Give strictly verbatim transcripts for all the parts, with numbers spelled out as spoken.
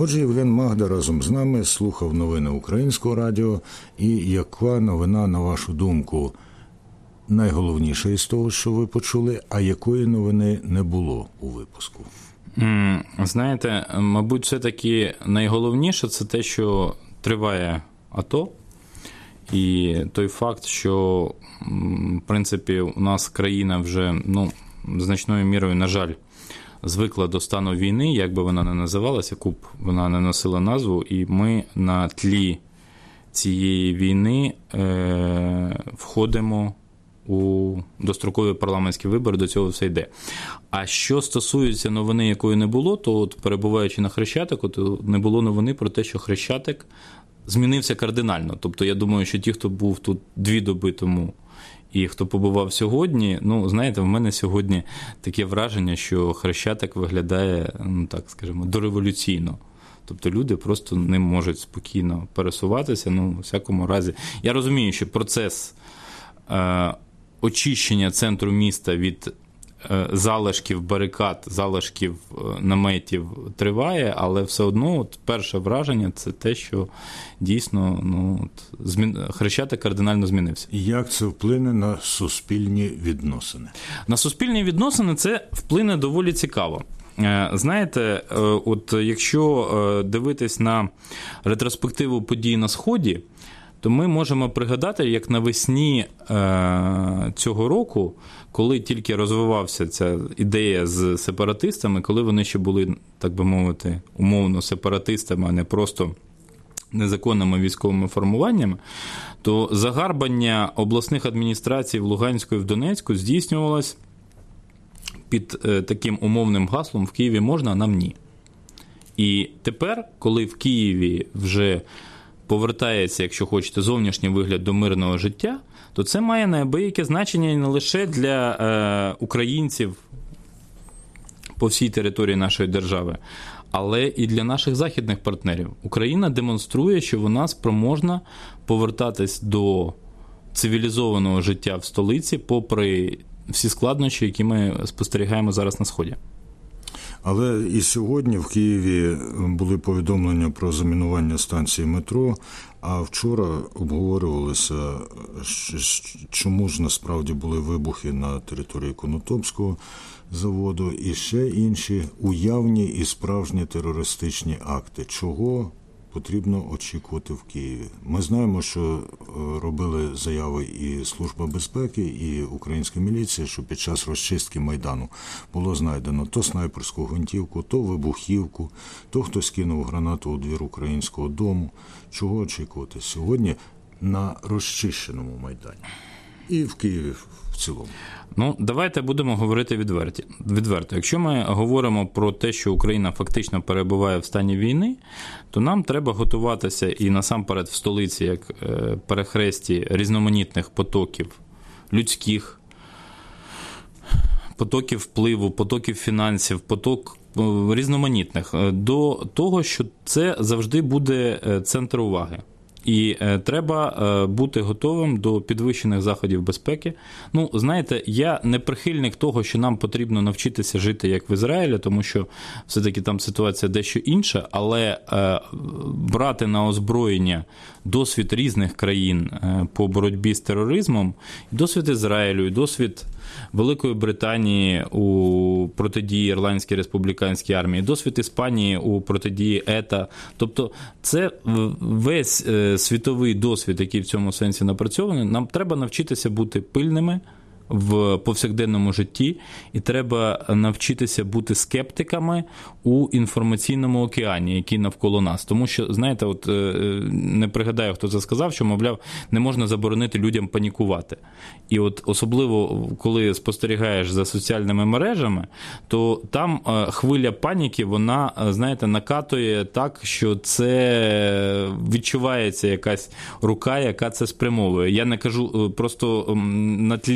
Отже, Євген Магда разом з нами слухав новини Українського радіо. І яка новина, на вашу думку, найголовніша із того, що ви почули, а якої новини не було у випуску? Знаєте, мабуть, все-таки найголовніше – це те, що триває АТО. І той факт, що, в принципі, у нас країна вже, ну, значною мірою, на жаль, звикла до стану війни, як би вона не називалася, яку б вона не носила назву, і ми на тлі цієї війни е, входимо у дострокові парламентські вибори, до цього все йде. А що стосується новини, якої не було, то от, перебуваючи на Хрещатику, то не було новини про те, що Хрещатик змінився кардинально. Тобто, я думаю, що ті, хто був тут дві доби тому, і хто побував сьогодні, ну, знаєте, в мене сьогодні таке враження, що Хрещатик виглядає, ну, так скажімо, дореволюційно. Тобто люди просто не можуть спокійно пересуватися, ну, у всякому разі. Я розумію, що процес е, очищення центру міста від е, залишків барикад, залишків е, наметів триває, але все одно от, перше враження – це те, що дійсно, ну, от, змін... Хрещатик кардинально змінився. І як це вплине на суспільні відносини? На суспільні відносини це вплине доволі цікаво. Знаєте, от якщо дивитись на ретроспективу подій на Сході, то ми можемо пригадати, як навесні цього року, коли тільки розвивався ця ідея з сепаратистами, коли вони ще були, так би мовити, умовно сепаратистами, а не просто незаконними військовими формуваннями, то загарбання обласних адміністрацій в Луганську і в Донецьку здійснювалось під таким умовним гаслом «В Києві можна, а нам ні». І тепер, коли в Києві вже повертається, якщо хочете, зовнішній вигляд до мирного життя, то це має неабияке значення не лише для е, українців по всій території нашої держави, але і для наших західних партнерів. Україна демонструє, що вона спроможна повертатись до цивілізованого життя в столиці, попри всі складнощі, які ми спостерігаємо зараз на Сході. Але і сьогодні в Києві були повідомлення про замінування станції метро, а вчора обговорювалося, чому ж насправді були вибухи на території Конотопського заводу і ще інші уявні і справжні терористичні акти. Чого потрібно очікувати в Києві? Ми знаємо, що робили заяви і Служба безпеки, і українська міліція, що під час розчистки Майдану було знайдено то снайперську гвинтівку, то вибухівку, то хтось кинув гранату у двір українського дому. Чого очікувати сьогодні на розчищеному Майдані? І в Києві в цілому. Ну, давайте будемо говорити відверті, відверто. Якщо ми говоримо про те, що Україна фактично перебуває в стані війни, то нам треба готуватися і насамперед в столиці, як перехресті різноманітних потоків людських, потоків впливу, потоків фінансів, поток різноманітних, до того, що це завжди буде центр уваги. І е, треба е, бути готовим до підвищених заходів безпеки. Ну, знаєте, я не прихильник того, що нам потрібно навчитися жити як в Ізраїлі, тому що все-таки там ситуація дещо інша, але е, брати на озброєння досвід різних країн е, по боротьбі з тероризмом, досвід Ізраїлю, досвід Великої Британії у протидії Ірландській республіканській армії, досвід Іспанії у протидії ЕТА. Тобто це весь світовий досвід, який в цьому сенсі напрацьований. Нам треба навчитися бути пильними в повсякденному житті, і треба навчитися бути скептиками у інформаційному океані, який навколо нас. Тому що, знаєте, от не пригадаю, хто це сказав, що, мовляв, не можна заборонити людям панікувати. І от особливо, коли спостерігаєш за соціальними мережами, то там хвиля паніки, вона, знаєте, накатує так, що це відчувається якась рука, яка це спрямовує. Я не кажу просто на тлі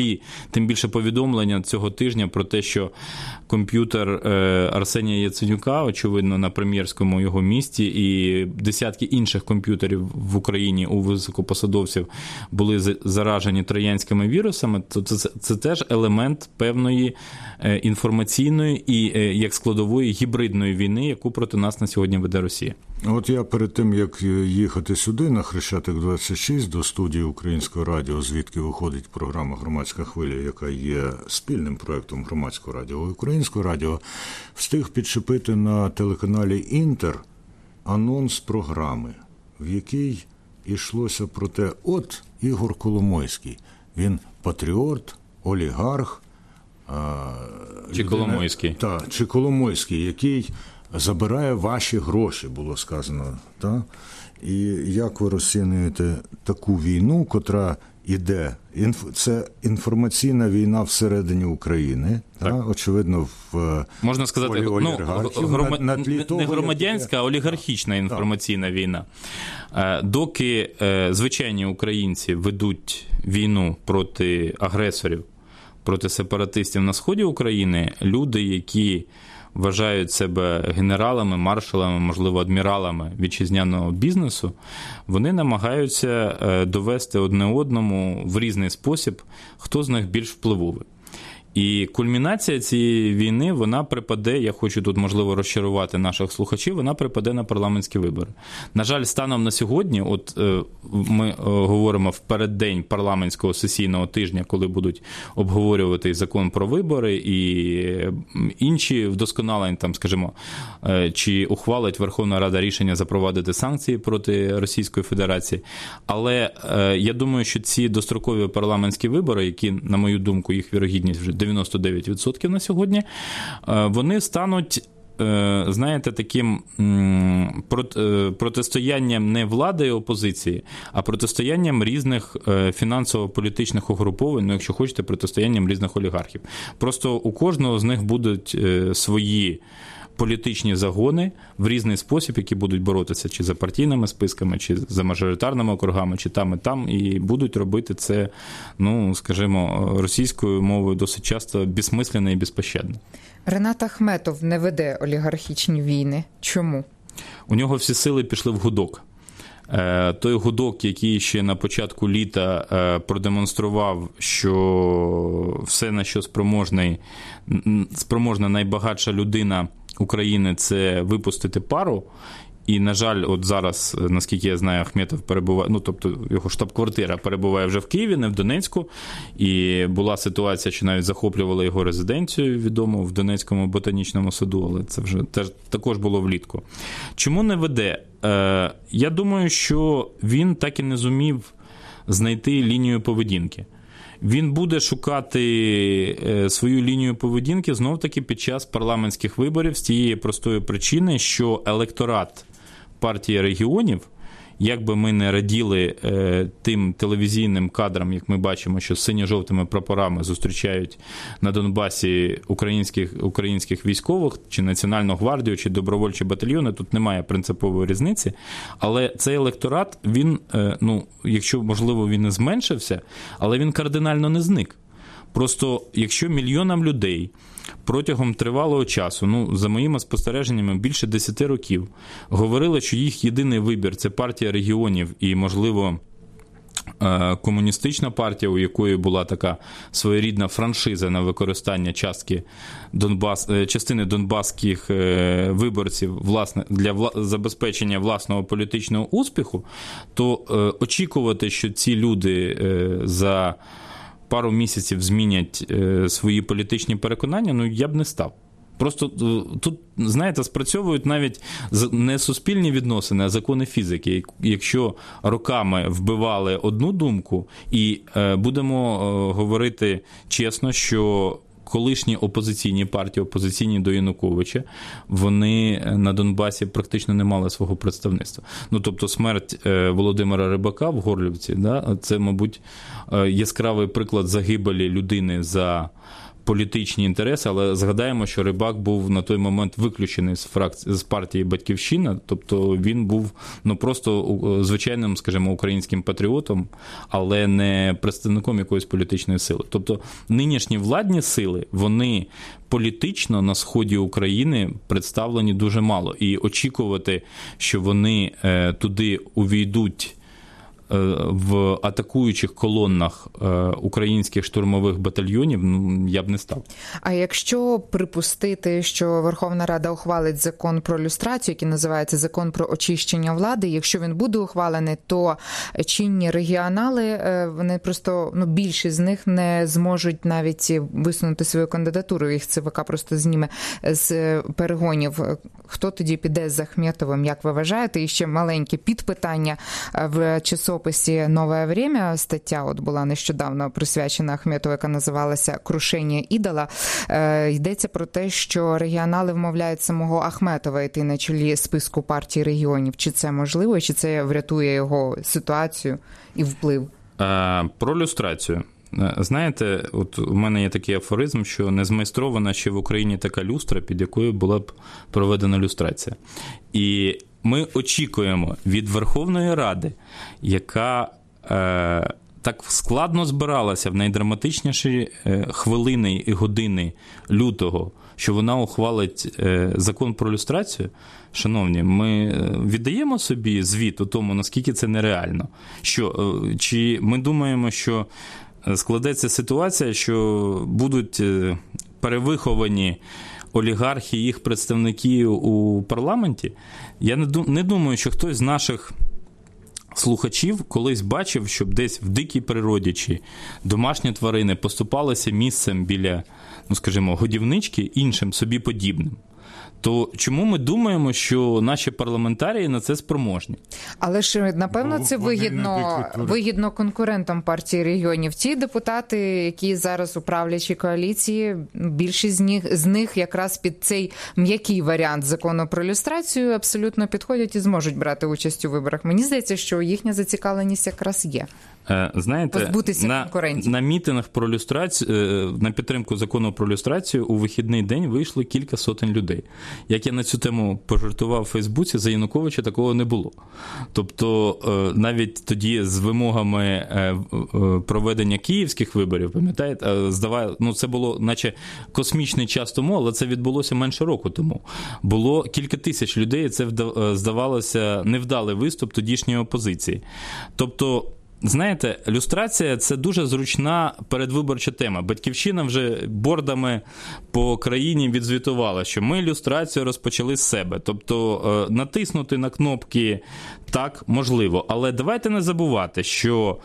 тим більше повідомлення цього тижня про те, що комп'ютер Арсенія Яценюка, очевидно, на прем'єрському його місті, і десятки інших комп'ютерів в Україні у високопосадовців були заражені троянськими вірусами, то це, це теж елемент певної інформаційної і як складової гібридної війни, яку проти нас на сьогодні веде Росія. От я перед тим, як їхати сюди, на Хрещатик двадцять шість, до студії Українського радіо, звідки виходить програма «Громадська хвиля», яка є спільним проєктом Громадського радіо і Українського радіо, встиг підчепити на телеканалі «Інтер» анонс програми, в якій йшлося про те, от Ігор Коломойський, він патріот, олігарх. Чи людина, Коломойський. Та, чи Коломойський, який забирає ваші гроші, було сказано. Та? І як ви розцінюєте таку війну, котра іде? Це інформаційна війна всередині України, та? Очевидно, в можна сказати, ну, грома... на, на тлі того, не громадянська, а олігархічна інформаційна так. війна. Доки звичайні українці ведуть війну проти агресорів, проти сепаратистів на сході України, люди, які вважають себе генералами, маршалами, можливо, адміралами вітчизняного бізнесу, вони намагаються довести одне одному в різний спосіб, хто з них більш впливовий. І кульмінація цієї війни, вона припаде, я хочу тут, можливо, розчарувати наших слухачів, вона припаде на парламентські вибори. На жаль, станом на сьогодні, от ми говоримо в переддень парламентського сесійного тижня, коли будуть обговорювати закон про вибори і інші вдосконалення, там, скажімо, чи ухвалить Верховна Рада рішення запровадити санкції проти Російської Федерації. Але я думаю, що ці дострокові парламентські вибори, які, на мою думку, їх вірогідність вже дев'яносто дев'ять відсотків на сьогодні, вони стануть, знаєте, таким протистоянням не влади і опозиції, а протистоянням різних фінансово-політичних угруповань, ну, якщо хочете, протистоянням різних олігархів. Просто у кожного з них будуть свої політичні загони в різний спосіб, які будуть боротися чи за партійними списками, чи за мажоритарними округами, чи там і там, і будуть робити це, ну, скажімо, російською мовою досить часто безсмислено і безпощадно. Ренат Ахметов не веде олігархічні війни. Чому? У нього всі сили пішли в гудок. Той гудок, який ще на початку літа продемонстрував, що все, на що спроможний, спроможна найбагатша людина України, це випустити пару. І, на жаль, от зараз, наскільки я знаю, Ахметов перебуває, ну, тобто його штаб-квартира перебуває вже в Києві, не в Донецьку. І була ситуація, що навіть захоплювали його резиденцію, відому, в Донецькому ботанічному саду, але це вже теж, також було влітку. Чому не веде? Е, я думаю, що він так і не зумів знайти лінію поведінки. Він буде шукати свою лінію поведінки знов-таки під час парламентських виборів з тієї простої причини, що електорат партії регіонів, як би ми не раділи тим телевізійним кадрам, як ми бачимо, що з синьо-жовтими прапорами зустрічають на Донбасі українських, українських військових, чи Національну гвардію, чи добровольчі батальйони, тут немає принципової різниці, але цей електорат, він, ну, якщо, можливо, він і зменшився, але він кардинально не зник. Просто, якщо мільйонам людей протягом тривалого часу, ну, за моїми спостереженнями, більше десяти років, говорили, що їх єдиний вибір – це партія регіонів і, можливо, комуністична партія, у якої була така своєрідна франшиза на використання частки Донбас, частини донбаських виборців власне, для вла, забезпечення власного політичного успіху, то очікувати, що ці люди за пару місяців змінять свої політичні переконання, ну, я б не став. Просто тут, знаєте, спрацьовують навіть не суспільні відносини, а закони фізики. Якщо роками вбивали одну думку, і будемо говорити чесно, що колишні опозиційні партії, опозиційні до Януковича, вони на Донбасі практично не мали свого представництва. Ну, тобто смерть Володимира Рибака в Горлівці, да, це, мабуть, яскравий приклад загибелі людини за політичні інтереси, але згадаємо, що Рибак був на той момент виключений з фракції, з партії «Батьківщина», тобто він був ну, просто звичайним, скажімо, українським патріотом, але не представником якоїсь політичної сили. Тобто нинішні владні сили, вони політично на сході України представлені дуже мало. І очікувати, що вони туди увійдуть в атакуючих колонах українських штурмових батальйонів, ну, я б не став. А якщо припустити, що Верховна Рада ухвалить закон про люстрацію, який називається «Закон про очищення влади», якщо він буде ухвалений, то чинні регіонали, вони просто, ну, більшість з них не зможуть навіть висунути свою кандидатуру, їх ЦВК просто зніме з перегонів. Хто тоді піде з Ахметовим, як ви вважаєте? І ще маленьке підпитання в часописі «Нове время», стаття от була нещодавно присвячена Ахметову, яка називалася «Крушення ідола». Е, йдеться про те, що регіонали вмовляють самого Ахметова йти на чолі списку партій регіонів. Чи це можливо, чи це врятує його ситуацію і вплив? Е, про люстрацію. Знаєте, от у мене є такий афоризм, що не змайстрована ще в Україні така люстра, під якою була б проведена люстрація. І ми очікуємо від Верховної Ради, яка е, так складно збиралася в найдраматичніші е, хвилини і години лютого, що вона ухвалить е, закон про люстрацію. Шановні, ми віддаємо собі звіт у тому, наскільки це нереально. Що, е, чи ми думаємо, що складеться ситуація, що будуть перевиховані олігархи, їх представники у парламенті? Я не думаю, що хтось з наших слухачів колись бачив, щоб десь в дикій природі чи домашні тварини поступалися місцем біля, ну скажімо, годівнички іншим собі подібним. То чому ми думаємо, що наші парламентарії на це спроможні? Але ж, напевно, це вигідно, вигідно конкурентам партії регіонів. Ті депутати, які зараз у правлячій коаліції, більшість з них, з них якраз під цей м'який варіант закону про люстрацію абсолютно підходять і зможуть брати участь у виборах. Мені здається, що їхня зацікавленість якраз є. Знаєте, на, на мітинг про люстрацію, на підтримку закону про люстрацію у вихідний день вийшло кілька сотень людей. Як я на цю тему пожартував у Фейсбуці, за Януковича такого не було. Тобто навіть тоді з вимогами проведення київських виборів, пам'ятаєте, здаває, ну це було наче космічний час тому, але це відбулося менше року тому. Було кілька тисяч людей, і це здавалося невдалий виступ тодішньої опозиції. Тобто, знаєте, люстрація – це дуже зручна передвиборча тема. Батьківщина вже бордами по країні відзвітувала, що ми люстрацію розпочали з себе. Тобто натиснути на кнопки так можливо. Але давайте не забувати, що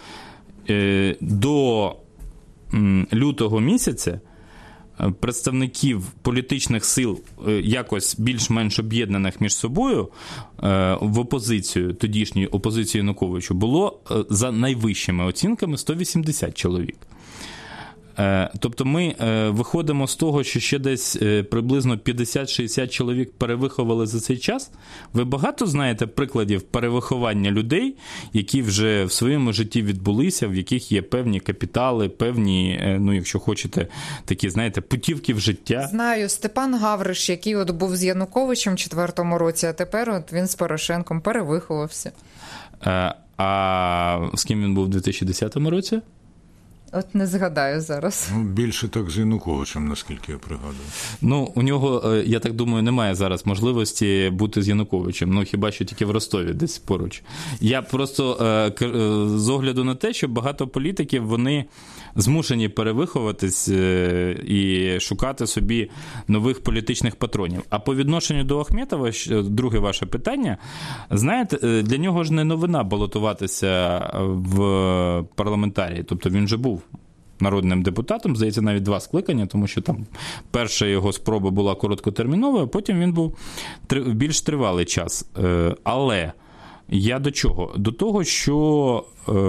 до лютого місяця представників політичних сил, якось більш-менш об'єднаних між собою в опозицію, тодішньої опозиції Януковичу, було за найвищими оцінками сто вісімдесят чоловік. Тобто ми виходимо з того, що ще десь приблизно п'ятдесят-шістдесят чоловік перевиховали за цей час. Ви багато знаєте прикладів перевиховання людей, які вже в своєму житті відбулися, в яких є певні капітали, певні, ну якщо хочете, такі, знаєте, путівки в життя? Знаю, Степан Гавриш, який от був з Януковичем в четвертому році, а тепер от він з Порошенком перевиховався. А, а з ким він був у дві тисячі десятому році? От не згадаю зараз. Ну, більше так з Януковичем, наскільки я пригадую. Ну, у нього, я так думаю, немає зараз можливості бути з Януковичем. Ну, хіба що тільки в Ростові, десь поруч. Я просто з огляду на те, що багато політиків, вони змушені перевиховатись і шукати собі нових політичних патронів. А по відношенню до Ахметова, друге ваше питання, знаєте, для нього ж не новина балотуватися в парламентарії. Тобто він же був народним депутатом, здається, навіть два скликання, тому що там перша його спроба була короткотерміновою, а потім він був більш тривалий час. Але я до чого? До того, що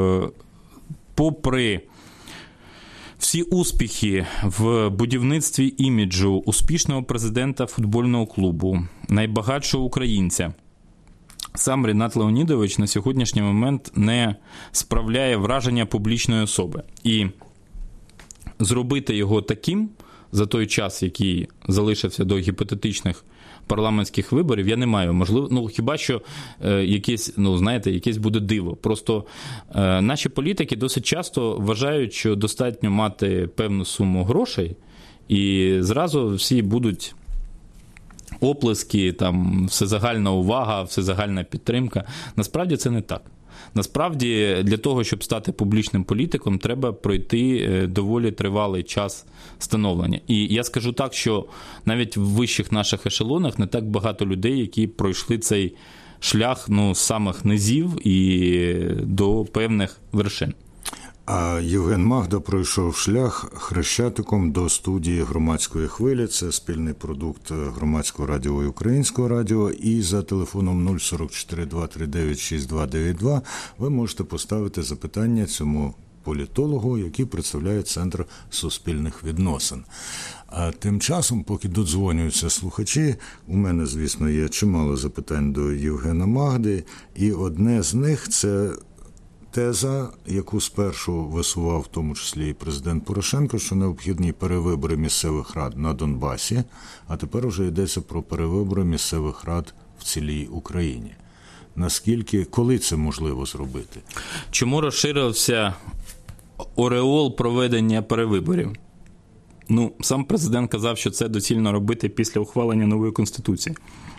попри всі успіхи в будівництві іміджу успішного президента футбольного клубу, найбагатшого українця, сам Рінат Леонідович на сьогоднішній момент не справляє враження публічної особи. І зробити його таким за той час, який залишився до гіпотетичних парламентських виборів, я не маю можливо, ну хіба що е, якесь, ну знаєте, якесь буде диво. Просто е, наші політики досить часто вважають, що достатньо мати певну суму грошей, і зразу всі будуть оплески, там всезагальна увага, всезагальна підтримка. Насправді це не так. Насправді, для того, щоб стати публічним політиком, треба пройти доволі тривалий час становлення. І я скажу так, що навіть в вищих наших ешелонах не так багато людей, які пройшли цей шлях, ну, з самих низів і до певних вершин. А Євген Магда пройшов шлях хрещатиком до студії «Громадської хвилі». Це спільний продукт Громадського радіо і Українського радіо. І за телефоном нуль сорок чотири два три дев'ять шість два дев'ять два ви можете поставити запитання цьому політологу, який представляє Центр суспільних відносин. А тим часом, поки додзвонюються слухачі, у мене, звісно, є чимало запитань до Євгена Магди. І одне з них – це теза, яку спершу висував в тому числі і президент Порошенко, що необхідні перевибори місцевих рад на Донбасі, а тепер вже йдеться про перевибори місцевих рад в цілій Україні. Наскільки, коли це можливо зробити? Чому розширився ореол проведення перевиборів? Ну, сам президент казав, що це доцільно робити після ухвалення нової Конституції.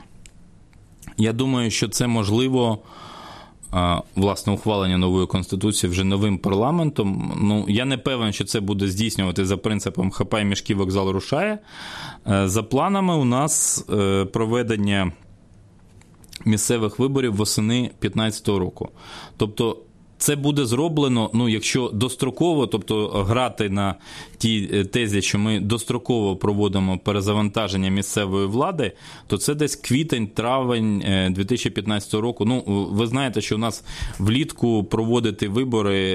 Я думаю, що це можливо, власне, ухвалення нової Конституції вже новим парламентом. Ну, я не певен, що це буде здійснювати за принципом «хапай мішки, вокзал рушає». За планами у нас проведення місцевих виборів восени дві тисячі п'ятнадцятого року. Тобто це буде зроблено, ну, якщо достроково, тобто грати на тій тезі, що ми достроково проводимо перезавантаження місцевої влади, то це десь квітень-травень дві тисячі п'ятнадцятого року. Ну, ви знаєте, що у нас влітку проводити вибори,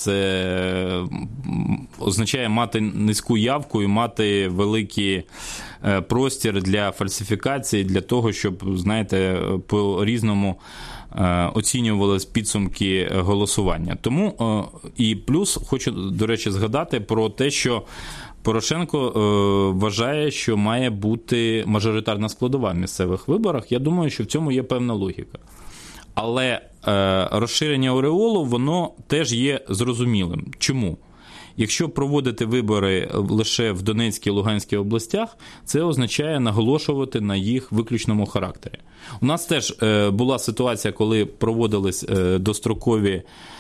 це означає мати низьку явку і мати великий простір для фальсифікації, для того, щоб, знаєте, по-різному оцінювалися підсумки голосування. Тому і плюс хочу, до речі, згадати про те, що Порошенко вважає, що має бути мажоритарна складова в місцевих виборах. Я думаю, що в цьому є певна логіка. Але розширення ореолу, воно теж є зрозумілим. Чому? Якщо проводити вибори лише в Донецькій і Луганській областях, це означає наголошувати на їх виключному характері. У нас теж була ситуація, коли проводились дострокові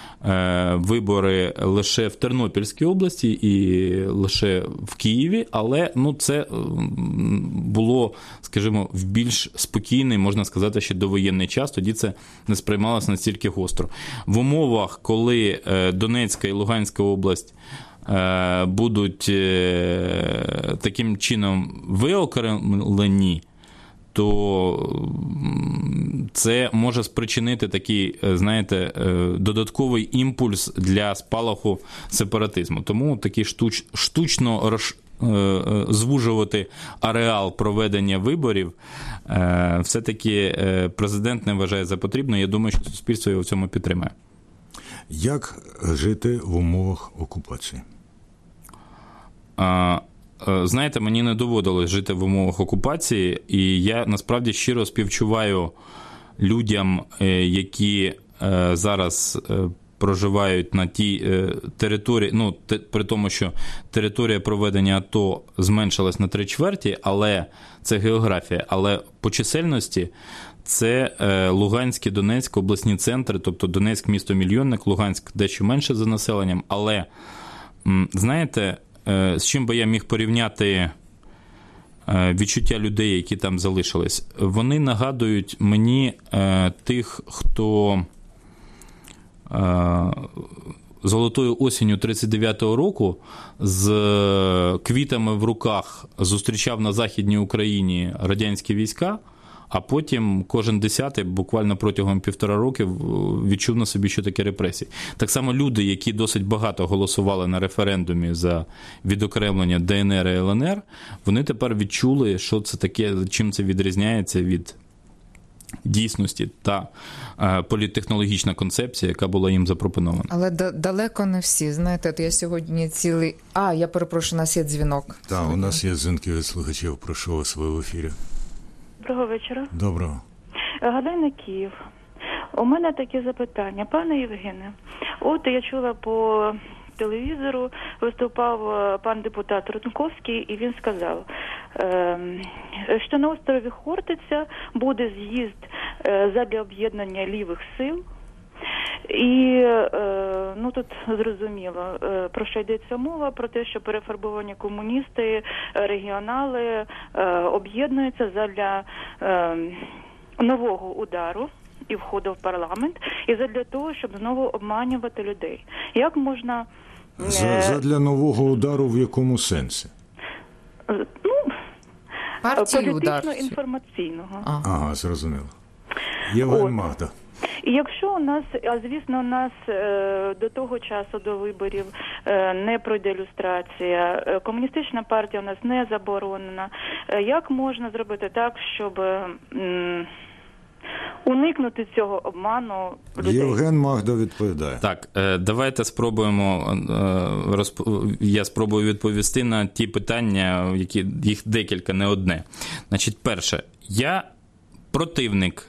вибори лише в Тернопільській області і лише в Києві, але ну, це було, скажімо, в більш спокійний, можна сказати, ще довоєнний час, тоді це не сприймалося настільки гостро. В умовах, коли Донецька і Луганська область будуть таким чином виокремлені, то це може спричинити такий, знаєте, додатковий імпульс для спалаху сепаратизму. Тому такі штуч, штучно роз, звужувати ареал проведення виборів все-таки президент не вважає за потрібно. Я думаю, що суспільство його в цьому підтримає. Як жити в умовах окупації? А, знаєте, мені не доводилось жити в умовах окупації, і я насправді щиро співчуваю людям, які зараз проживають на тій території, ну, при тому, що територія проведення АТО зменшилась на три чверті, але це географія, але по чисельності це Луганськ і Донецьк обласні центри, тобто Донецьк місто-мільйонник, Луганськ дещо менше за населенням, але, знаєте, з чим би я міг порівняти відчуття людей, які там залишились? Вони нагадують мені тих, хто золотою осінню тридцять дев'ятого року з квітами в руках зустрічав на Західній Україні радянські війська, а потім кожен десятий, буквально протягом півтора років, відчув на собі, що таке репресії. Так само люди, які досить багато голосували на референдумі за відокремлення ДНР і ЛНР, вони тепер відчули, що це таке, чим це відрізняється від дійсності та е, політтехнологічна концепція, яка була їм запропонована. Але да- далеко не всі. Знаєте, от я сьогодні цілий... А, я перепрошую, у нас є дзвінок. Так, у нас є дзвінки від слухачів. Прошу вас, ви в ефірі. Доброго вечора. Доброго. Галина, Київ. У мене таке запитання. Пане Євгене, от я чула по телевізору, виступав пан депутат Рудковський, і він сказав, що на острові Хортиця буде з'їзд задля об'єднання лівих сил. І, ну, тут зрозуміло, про що йдеться мова, про те, що перефарбовані комуністи, регіонали об'єднуються задля нового удару і входу в парламент, і задля того, щоб знову обманювати людей. Як можна... Задля нового удару в якому сенсі? Ну, Партію-удар. політично-інформаційного. А. Ага, зрозуміло. Євген Магда. І якщо у нас, а звісно, у нас е, до того часу, до виборів, е, не пройде люстрація, е, комуністична партія у нас не заборонена, е, як можна зробити так, щоб м, уникнути цього обману людей? Євген Магда відповідає. Так, е, давайте спробуємо, е, розп... я спробую відповісти на ті питання, які їх декілька, не одне. Значить, перше, я противник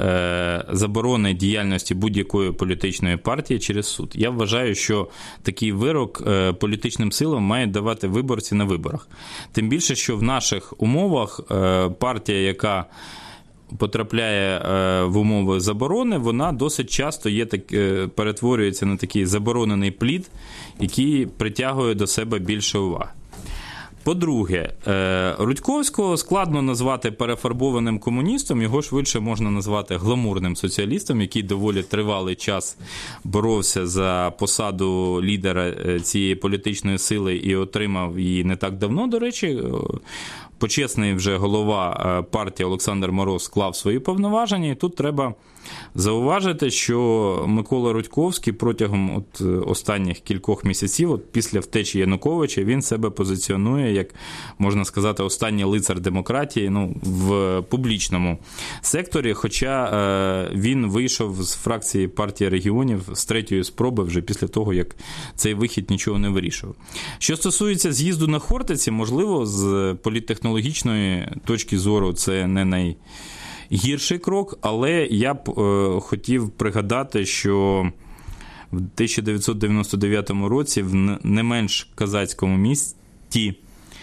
заборони діяльності будь-якої політичної партії через суд. Я вважаю, що такий вирок політичним силам мають давати виборці на виборах. Тим більше, що в наших умовах партія, яка потрапляє в умови заборони, вона досить часто є так, перетворюється на такий заборонений плід, який притягує до себе більше уваги. По-друге, Рудьковського складно назвати перефарбованим комуністом, його швидше можна назвати гламурним соціалістом, який доволі тривалий час боровся за посаду лідера цієї політичної сили і отримав її не так давно, до речі. Почесний вже голова партії Олександр Мороз склав свої повноваження, і тут треба зауважити, що Микола Рудьковський протягом от останніх кількох місяців, от після втечі Януковича, він себе позиціонує як, можна сказати, останній лицар демократії, ну, в публічному секторі, хоча е, він вийшов з фракції партії регіонів з третьої спроби вже після того, як цей вихід нічого не вирішував. Що стосується з'їзду на Хортиці, можливо, з політтехнологічної точки зору це не най... гірший крок, але я б е, хотів пригадати, що в тисяча дев'ятсот дев'яносто дев'ятому році в не менш казацькому місті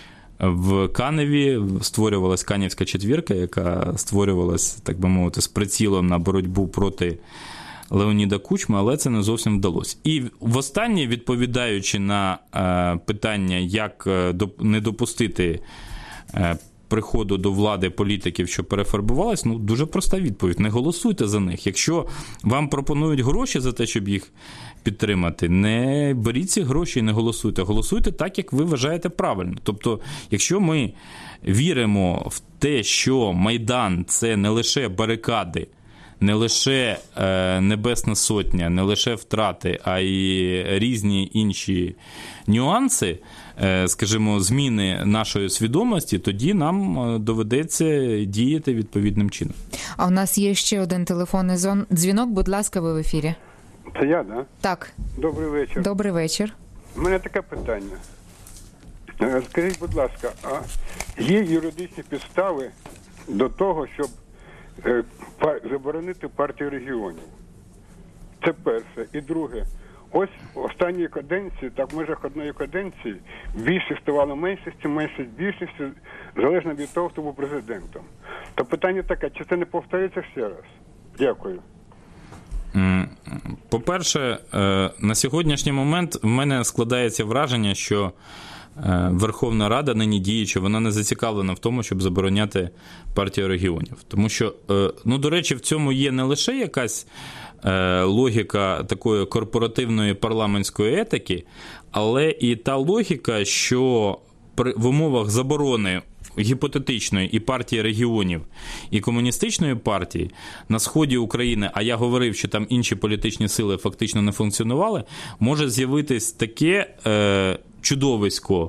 в Каневі створювалась Канівська четвірка, яка створювалась, так би мовити, з прицілом на боротьбу проти Леоніда Кучми, але це не зовсім вдалося. І востаннє, відповідаючи на е, питання, як е, не допустити е, приходу до влади політиків, що перефарбувалась, ну, дуже проста відповідь. Не голосуйте за них. Якщо вам пропонують гроші за те, щоб їх підтримати, не беріть ці гроші і не голосуйте. Голосуйте так, як ви вважаєте правильно. Тобто, якщо ми віримо в те, що Майдан – це не лише барикади, не лише е, Небесна Сотня, не лише втрати, а й різні інші нюанси, е, скажімо, зміни нашої свідомості, тоді нам доведеться діяти відповідним чином. А у нас є ще один телефонний дзвінок. Будь ласка, ви в ефірі. Це я, да? Так. Добрий вечір. Добрий вечір. У мене таке питання. Скажіть, будь ласка, а є юридичні підстави до того, щоб заборонити партію регіонів? Це перше. І друге, ось в останній каденції, так в межах одної каденції, більшість ставало меншістю, меншість більшістю, залежно від того, хто був президентом. То питання таке, чи це не повториться ще раз? Дякую. По-перше, на сьогоднішній момент в мене складається враження, що Верховна Рада, нині діюча, вона не зацікавлена в тому, щоб забороняти партію регіонів. Тому що, ну, до речі, в цьому є не лише якась логіка такої корпоративної парламентської етики, але і та логіка, що в умовах заборони гіпотетичної і партії регіонів, і комуністичної партії на сході України, а я говорив, що там інші політичні сили фактично не функціонували, може з'явитись таке е, чудовисько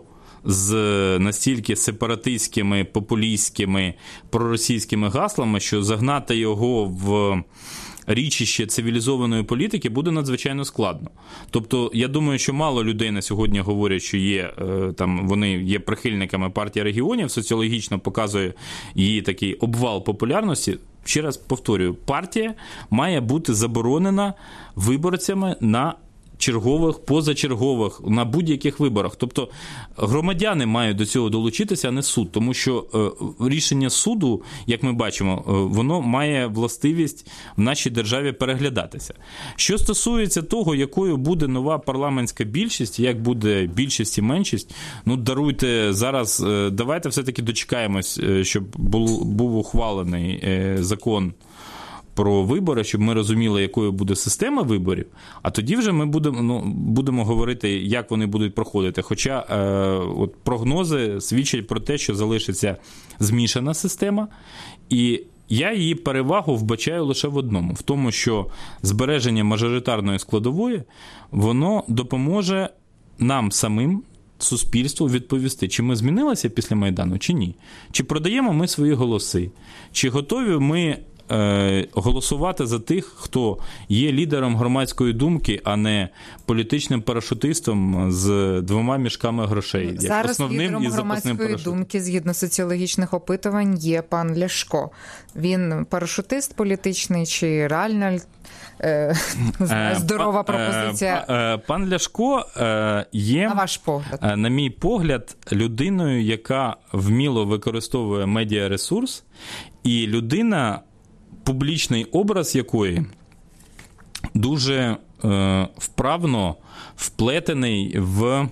з настільки сепаратистськими, популістськими, проросійськими гаслами, що загнати його в річище цивілізованої політики буде надзвичайно складно. Тобто, я думаю, що мало людей на сьогодні говорять, що є, там, вони є прихильниками партії регіонів, соціологічно показує її такий обвал популярності. Ще раз повторюю, партія має бути заборонена виборцями на чергових, позачергових, на будь-яких виборах. Тобто громадяни мають до цього долучитися, а не суд. Тому що е, рішення суду, як ми бачимо, е, воно має властивість в нашій державі переглядатися. Що стосується того, якою буде нова парламентська більшість, як буде більшість і меншість, ну даруйте зараз, е, давайте все-таки дочекаємось, е, щоб був, був ухвалений е, закон про вибори, щоб ми розуміли, якою буде система виборів, а тоді вже ми будемо, ну, будемо говорити, як вони будуть проходити. Хоча е, от прогнози свідчать про те, що залишиться змішана система, і я її перевагу вбачаю лише в одному, в тому, що збереження мажоритарної складової, воно допоможе нам самим, суспільству, відповісти, чи ми змінилися після Майдану, чи ні. Чи продаємо ми свої голоси, чи готові ми голосувати за тих, хто є лідером громадської думки, а не політичним парашутистом з двома мішками грошей. Зараз основним лідером і громадської парашутом. думки, згідно соціологічних опитувань, є пан Ляшко. Він парашутист політичний чи реально е, здорова пропозиція? Пан Ляшко є, на ваш погляд, на мій погляд, людиною, яка вміло використовує медіаресурс, і людина, публічний образ якої дуже е, вправно вплетений в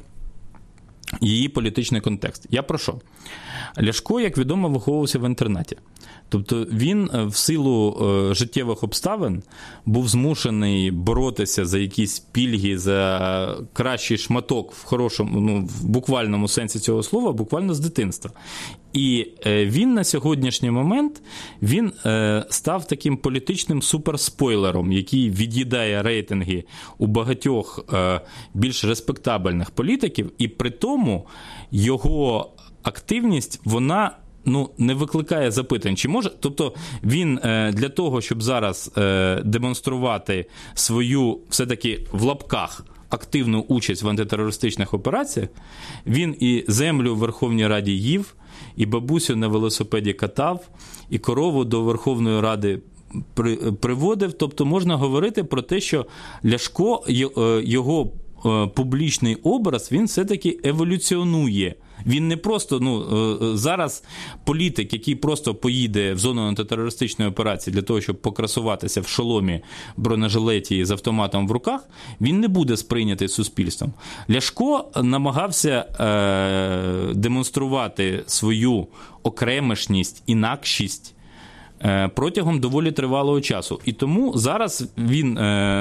її політичний контекст. Я про що? Ляшко, як відомо, виховувався в інтернаті. Тобто він в силу е, життєвих обставин був змушений боротися за якісь пільги, за кращий шматок в хорошому, ну, в буквальному сенсі цього слова, буквально з дитинства. І е, він на сьогоднішній момент він е, став таким політичним суперспойлером, який від'їдає рейтинги у багатьох е, більш респектабельних політиків, і при тому його активність, вона ну, не викликає запитань, чи може, тобто він е, для того, щоб зараз е, демонструвати свою, все-таки в лапках, активну участь в антитерористичних операціях, він і землю в Верховній Раді їв, і бабусю на велосипеді катав, і корову до Верховної Ради при, приводив. Тобто можна говорити про те, що Ляшко, його публічний образ, він все-таки еволюціонує. Він не просто, ну, зараз політик, який просто поїде в зону антитерористичної операції для того, щоб покрасуватися в шоломі, бронежилеті і з автоматом в руках, він не буде сприйнятий суспільством. Ляшко намагався е- демонструвати свою окремішність, інакшість протягом доволі тривалого часу. І тому зараз він,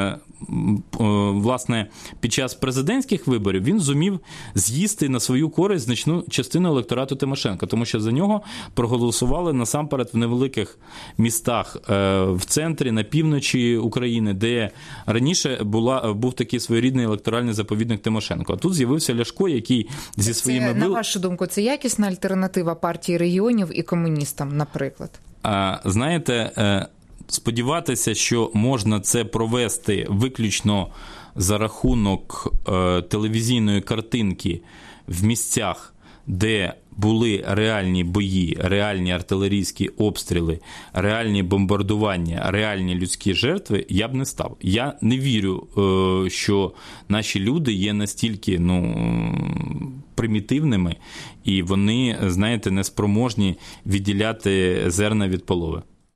власне, під час президентських виборів він зумів з'їсти на свою користь значну частину електорату Тимошенко, тому що за нього проголосували насамперед в невеликих містах в центрі, на півночі України, де раніше була, був такий своєрідний електоральний заповідник Тимошенко. А тут з'явився Ляшко, який зі своїми... Це, на вашу думку, це якісна альтернатива партії регіонів і комуністам, наприклад? Знаєте, сподіватися, що можна це провести виключно за рахунок телевізійної картинки в місцях, де були реальні бої, реальні артилерійські обстріли, реальні бомбардування, реальні людські жертви, я б не став. Я не вірю, що наші люди є настільки, ну, примітивними, і вони, знаєте, неспроможні відділяти зерна від полови.